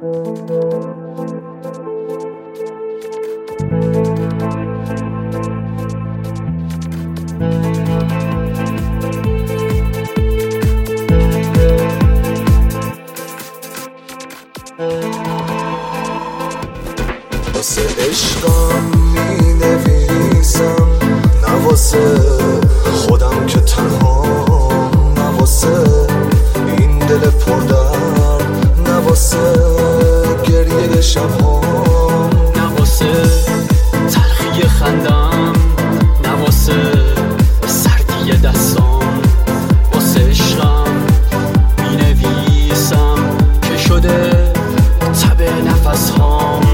واسه عشقم می نویسم، نه واسه خودم که تنها، نه واسه این دل پردرد، نه واسه گریه شبهام، نه واسه تلخی خندم، نه واسه سردی دستام. واسه عشقم می نویسم که شده تب نفس هام.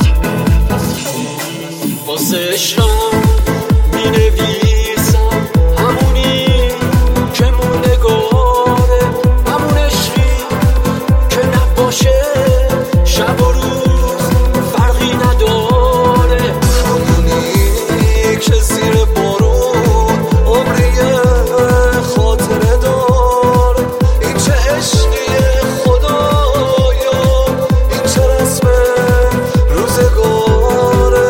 واسه عشقم می نویسم همونی که موندگاره، همون عشقی که نباشه شب و روز فرقی نداره، همونی که زیر بارون عمری خاطره داره. این چه عشقیه خدایا، این چه رسم روزگاره.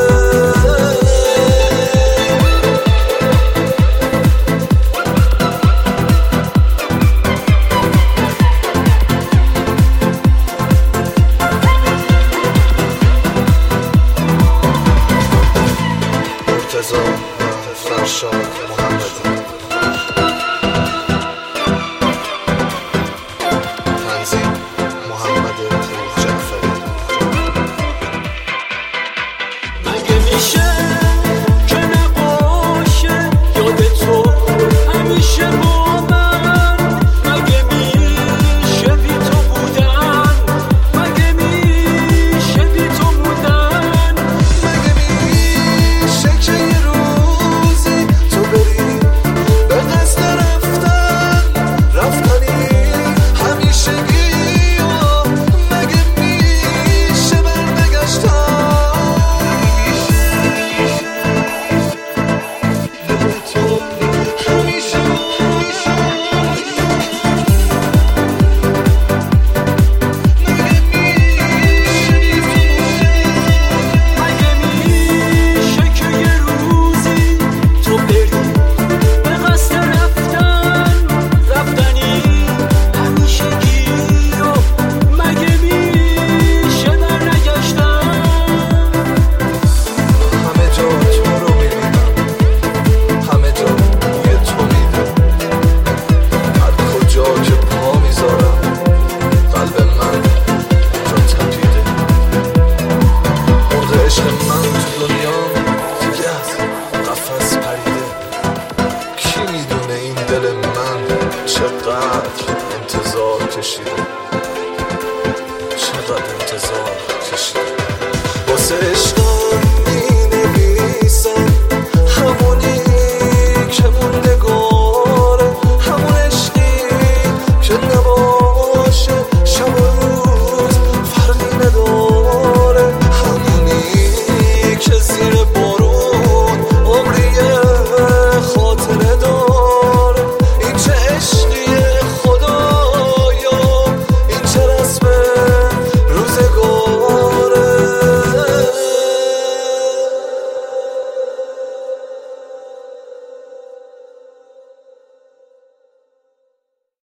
مرتضی فرشاد محمدی، تنظیم محمد جعفری. مگه میشه که نباشه یاد تو همیشه با من؟ مگه میشه بی تو بودن؟ مگه میشه بی تو بودن؟ مگه میشه که یه روزی تو بری به قصد رفتنی همیشگی؟ مگه میشه برنگشتن؟ مگه میشه که یه روزی تو بری به قصد رفتنی همیشگی؟ مگه میشه برنگشتن؟ همه جا تو رو میبینم، همه جا بوی تو میده، هر کجا که پا میذارم قلب من جا تپیده. مرغ عشق من تو دنیا دیگه از قفس پریده. کی میدونه این دل من چقدر انتظار کشیده، چقدر انتظار کشیده. واسه عشق